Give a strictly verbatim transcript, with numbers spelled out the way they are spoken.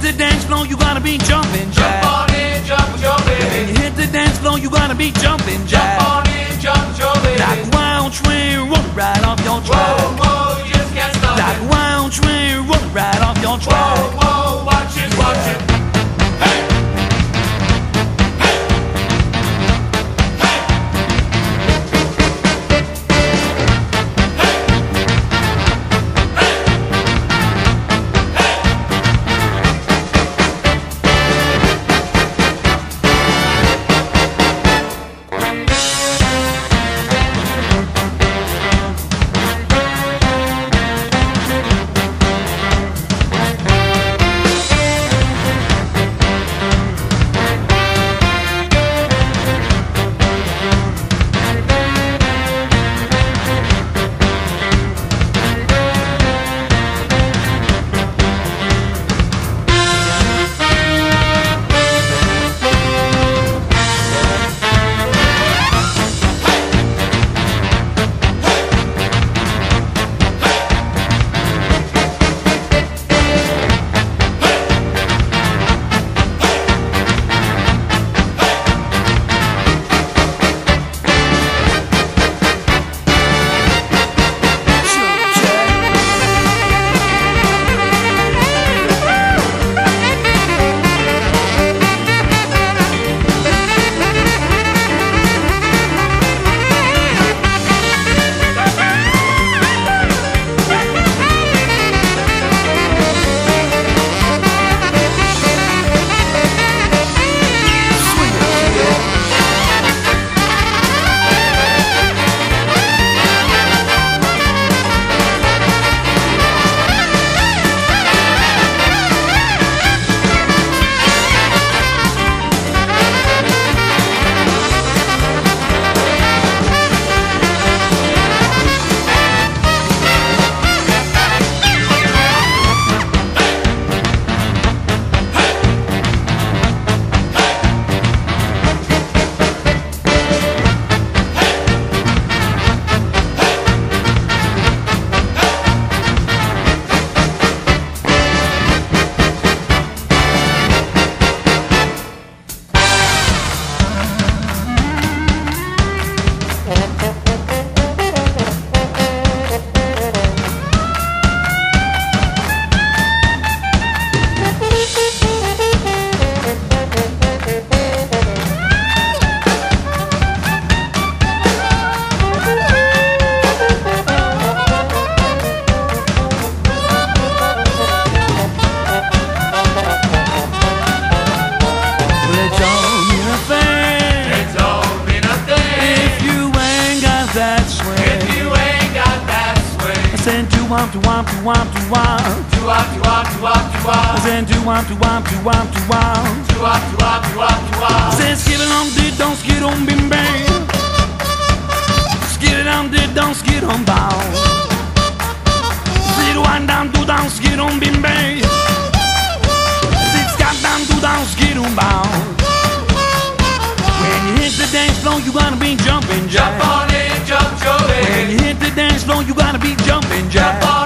the dance floor, you gotta be jumping jack. Jump on in, jump with your baby. When you hit the dance floor, you gotta be jumping jack. Jump on in, jump with your baby. Like a wild train rolling right off your track. Whoa, whoa, you just can't stop Like it. a wild train rolling right off your track. Whoa, whoa, watch it, watch it. Hey! Hey! Hey! womp to womp to womp to womp. To womp to womp to womp to womp. I said to womp to womp to womp to womp. To womp to womp to womp to womp. I said skid it on did don't skid on bim bam. Skid it on did don't skid on bow. Skid one down two down skid on bim bam. Six got down two down skid on bow. When you hit the dance floor you gotta be jumping jack. Jump on it, jump, Joey. When you hit the dance floor you gotta be jumping jack. Jump on